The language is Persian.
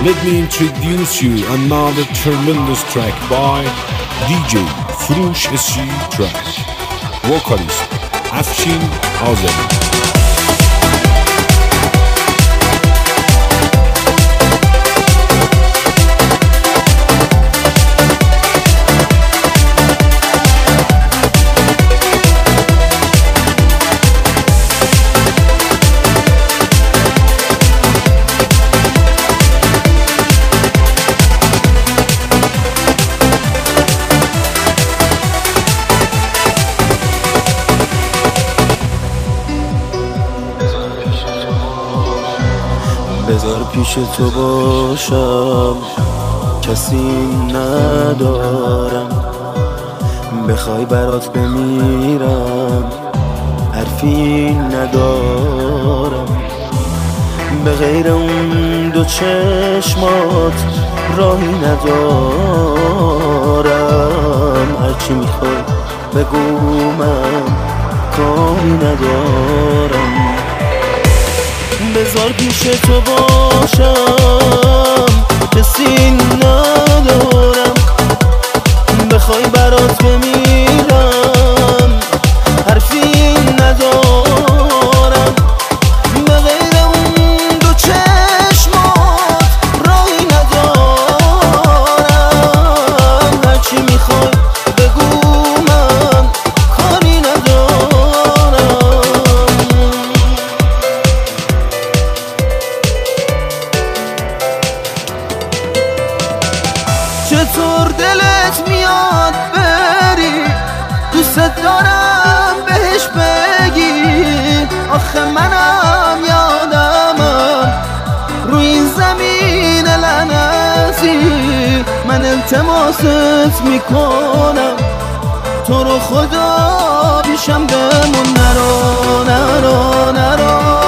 let me introduce you another tremendous track by DJ Frush SG Track, vocalist Afshin Azami. بذار پیش تو باشم، کسی ندارم، بخوای برات بمیرم، حرفی ندارم. به غیر اون دو چشمات راهی ندارم، هرچی میخوای بگو من کاری ندارم. بذار پیش تو باشم، کسی ندارم، بخوای برات بمیرم، حرفی ندارم. به غیر اون دو چشمات راهی ندارم، هرچی میخوای بگو من کاری ندارم. چطور دلت میاد بری، دوست دارم بهش بگی، آخه منم یادمم روی این زمین لعنتی، من التماست میکنم تو رو خدا پیشم بمون، نرو نرو نرو.